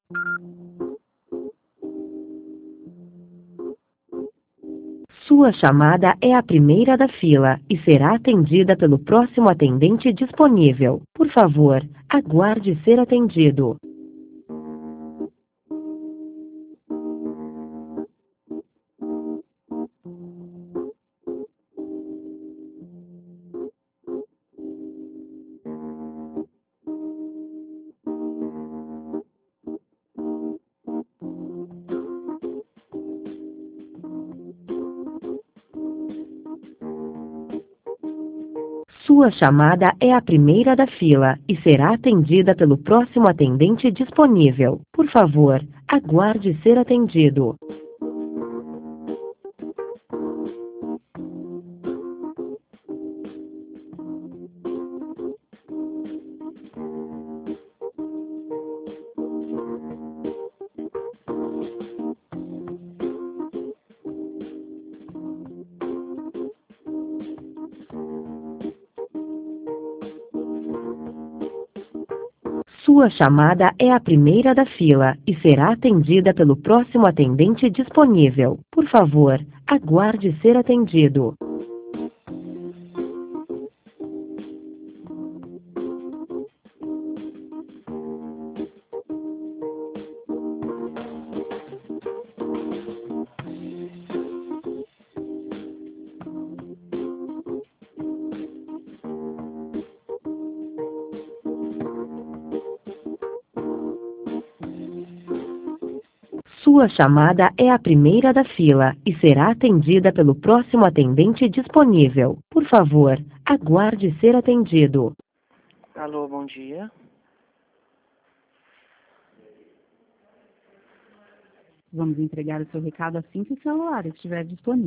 Sua chamada é a primeira da fila e será atendida pelo próximo atendente disponível. Por favor, aguarde ser atendido. Sua chamada é a primeira da fila e será atendida pelo próximo atendente disponível. Por favor, aguarde ser atendido. Sua chamada é a primeira da fila e será atendida pelo próximo atendente disponível. Por favor, aguarde ser atendido. Sua chamada é a primeira da fila e será atendida pelo próximo atendente disponível. Por favor, aguarde ser atendido. Alô, bom dia. Vamos entregar o seu recado assim que o celular estiver disponível.